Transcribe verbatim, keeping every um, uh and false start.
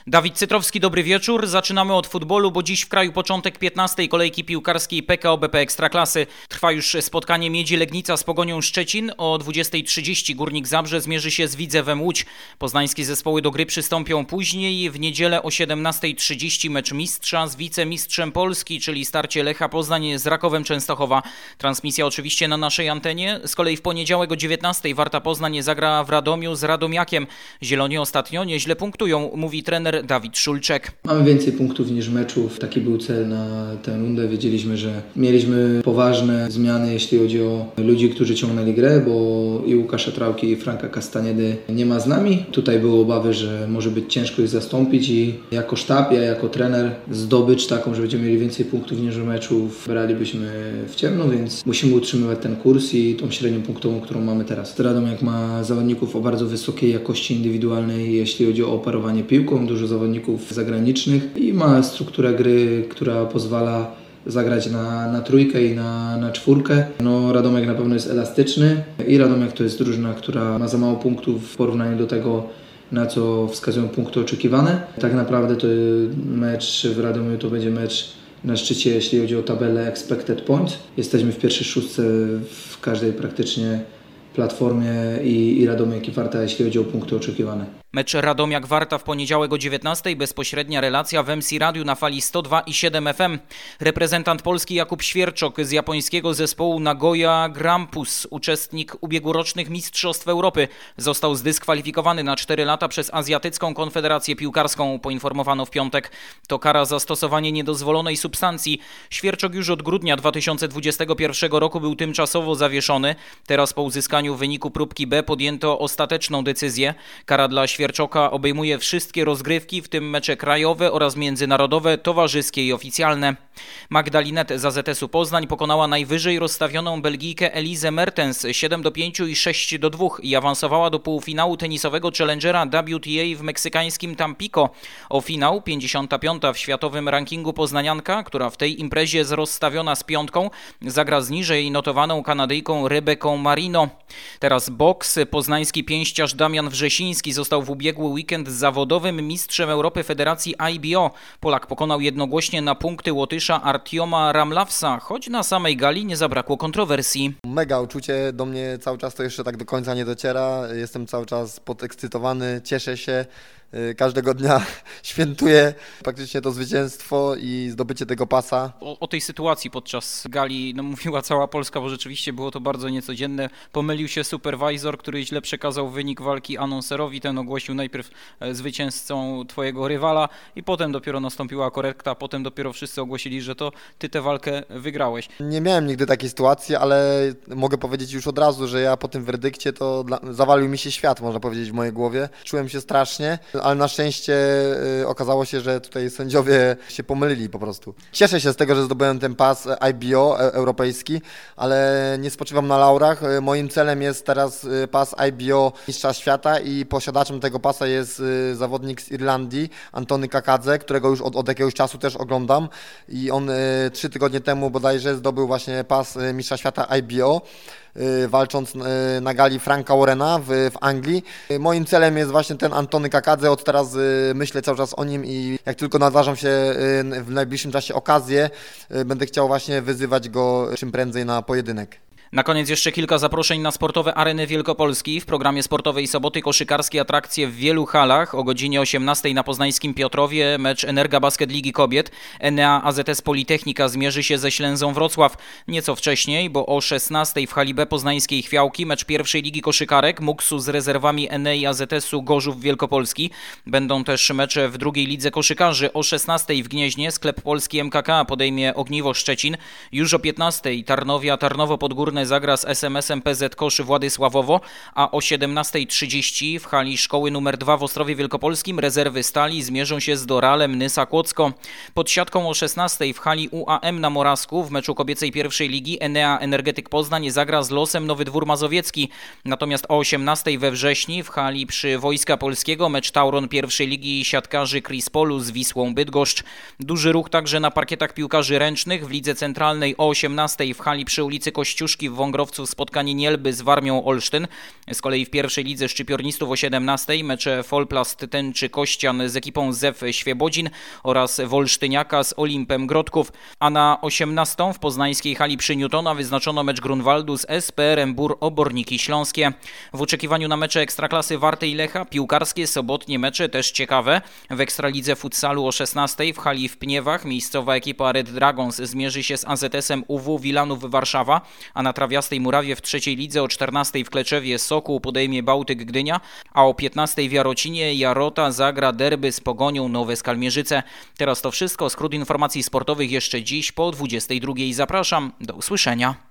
Dawid Cytrowski, dobry wieczór. Zaczynamy od futbolu, bo dziś w kraju początek piętnastej kolejki piłkarskiej P K O B P Ekstraklasy. Trwa już spotkanie Miedzi Legnica z Pogonią Szczecin. O dwudziestej trzydzieści Górnik Zabrze zmierzy się z Widzewem Łódź. Poznańskie zespoły do gry przystąpią później. W niedzielę o siedemnastej trzydzieści mecz mistrza z wicemistrzem Polski, czyli starcie Lecha Poznań z Rakowem Częstochowa. Transmisja oczywiście na naszej antenie. Z kolei w poniedziałek o dziewiętnastej Warta Poznań zagra w Radomiu z Radomiakiem. Zieloni ostatnio nieźle punktują, mówi trener Dawid Szulczek. Mamy więcej punktów niż meczów. Taki był cel na tę rundę. Wiedzieliśmy, że mieliśmy poważne zmiany, jeśli chodzi o ludzi, którzy ciągnęli grę, bo i Łukasza Trałki, i Franka Castaniedy nie ma z nami. Tutaj były obawy, że może być ciężko ich zastąpić i jako sztab, ja jako trener zdobycz taką, że będziemy mieli więcej punktów niż meczów, bralibyśmy w ciemno, więc musimy utrzymywać ten kurs i tą średnią punktową, którą mamy teraz. Radomiak ma zawodników o bardzo wysokiej jakości indywidualnej, jeśli chodzi o operowanie piłką, dużo zawodników zagranicznych i ma strukturę gry, która pozwala zagrać na, na trójkę i na, na czwórkę. No, Radomiak na pewno jest elastyczny i Radomiak to jest drużyna, która ma za mało punktów w porównaniu do tego, na co wskazują punkty oczekiwane. Tak naprawdę to mecz w Radomiu to będzie mecz na szczycie, jeśli chodzi o tabelę expected points. Jesteśmy w pierwszej szóstce w każdej praktycznie platformie i, i Radomiak i Warta, jeśli chodzi o punkty oczekiwane. Mecz Radomiak-Warta w poniedziałek o dziewiętnastej. Bezpośrednia relacja w M C Radiu na fali sto dwa i siedem F M. Reprezentant Polski Jakub Świerczok z japońskiego zespołu Nagoya Grampus, uczestnik ubiegłorocznych Mistrzostw Europy, został zdyskwalifikowany na cztery lata przez Azjatycką Konfederację Piłkarską, poinformowano w piątek. To kara za stosowanie niedozwolonej substancji. Świerczok już od grudnia dwa tysiące dwudziestego pierwszego roku był tymczasowo zawieszony. Teraz po uzyskaniu wyniku próbki B podjęto ostateczną decyzję. Kara dla Świerczoka obejmuje wszystkie rozgrywki, w tym mecze krajowe oraz międzynarodowe, towarzyskie i oficjalne. Magdalinet z A Z S-u Poznań pokonała najwyżej rozstawioną Belgijkę Elizę Mertens siedem do pięciu i sześć do dwóch i awansowała do półfinału tenisowego Challengera W T A w meksykańskim Tampico. O finał pięćdziesiąta piąta w światowym rankingu poznanianka, która w tej imprezie jest rozstawiona z piątką, zagra z niżej notowaną Kanadyjką Rebeką Marino. Teraz boks. Poznański pięściarz Damian Wrzesiński został w ubiegły weekend zawodowym mistrzem Europy Federacji I B O. Polak pokonał jednogłośnie na punkty Łotysza Artioma Ramlavsa, choć na samej gali nie zabrakło kontrowersji. Mega uczucie, do mnie cały czas to jeszcze tak do końca nie dociera. Jestem cały czas podekscytowany, cieszę się. Każdego dnia świętuję praktycznie to zwycięstwo i zdobycie tego pasa. O, o tej sytuacji podczas gali no, mówiła cała Polska, bo rzeczywiście było to bardzo niecodzienne. Pomylił się superwajzor, który źle przekazał wynik walki anonserowi. Ten ogłosił najpierw zwycięzcą twojego rywala i potem dopiero nastąpiła korekta. Potem dopiero wszyscy ogłosili, że to ty tę walkę wygrałeś. Nie miałem nigdy takiej sytuacji, ale mogę powiedzieć już od razu, że ja po tym werdykcie to dla... zawalił mi się świat, można powiedzieć, w mojej głowie. Czułem się strasznie. Ale na szczęście y, okazało się, że tutaj sędziowie się pomylili po prostu. Cieszę się z tego, że zdobyłem ten pas I B O e, europejski, ale nie spoczywam na laurach. Y, moim celem jest teraz y, pas I B O mistrza świata i posiadaczem tego pasa jest y, zawodnik z Irlandii, Antony Kakadze, którego już od, od jakiegoś czasu też oglądam i on y, trzy tygodnie temu bodajże zdobył właśnie pas y, mistrza świata I B O. Walcząc na gali Franka Warrena w, w Anglii. Moim celem jest właśnie ten Antony Kakadze, od teraz myślę cały czas o nim i jak tylko nadarzą się w najbliższym czasie okazje, będę chciał właśnie wyzywać go czym prędzej na pojedynek. Na koniec jeszcze kilka zaproszeń na sportowe areny Wielkopolski. W programie sportowej soboty koszykarskie atrakcje w wielu halach. O godzinie osiemnastej na poznańskim Piotrowie mecz Energa Basket Ligi Kobiet. Enea A Z S Politechnika zmierzy się ze Ślęzą Wrocław. Nieco wcześniej, bo o szesnastej w hali B poznańskiej Chwiałki mecz pierwszej ligi koszykarek Muksu z rezerwami Enei A Z S-u Gorzów Wielkopolski. Będą też mecze w drugiej lidze koszykarzy. O szesnastej w Gnieźnie sklep polski M K K podejmie Ogniwo Szczecin. Już o piętnastej Tarnowia Tarnowo Podgórne zagra z S M S-em P Z Koszy Władysławowo, a o siedemnastej trzydzieści w hali szkoły numer dwa w Ostrowie Wielkopolskim rezerwy Stali zmierzą się z Doralem Nysa Kłodzko. Pod siatką o szesnastej w hali U A M na Morawsku w meczu kobiecej pierwszej ligi Enea Energetyk Poznań zagra z Losem Nowy Dwór Mazowiecki. Natomiast o osiemnastej we wrześniu w hali przy Wojska Polskiego mecz Tauron pierwszej ligi siatkarzy Krispolu z Wisłą Bydgoszcz. Duży ruch także na parkietach piłkarzy ręcznych w lidze centralnej o osiemnastej w hali przy ulicy Kościuszki w Wągrowcu spotkanie Nielby z Warmią Olsztyn. Z kolei w pierwszej lidze szczypiornistów o siedemnastej mecze Folplast Tęczy Kościan z ekipą Zew Świebodzin oraz Wolsztyniaka z Olimpem Grodków. A na osiemnastą w poznańskiej hali przy Newtona wyznaczono mecz Grunwaldu z S P R em Bór Oborniki Śląskie. W oczekiwaniu na mecze Ekstraklasy Warty i Lecha piłkarskie sobotnie mecze też ciekawe. W Ekstralidze futsalu o szesnastej w hali w Pniewach miejscowa ekipa Red Dragons zmierzy się z A Z S em U W Wilanów Warszawa, a na Trawiastej Murawie w trzeciej lidze o czternastej w Kleczewie Sokół podejmie Bałtyk Gdynia, a o piętnastej w Jarocinie Jarota zagra derby z Pogonią Nowe Skalmierzyce. Teraz to wszystko. Skrót informacji sportowych jeszcze dziś po dwudziestej drugiej. Zapraszam. Do usłyszenia.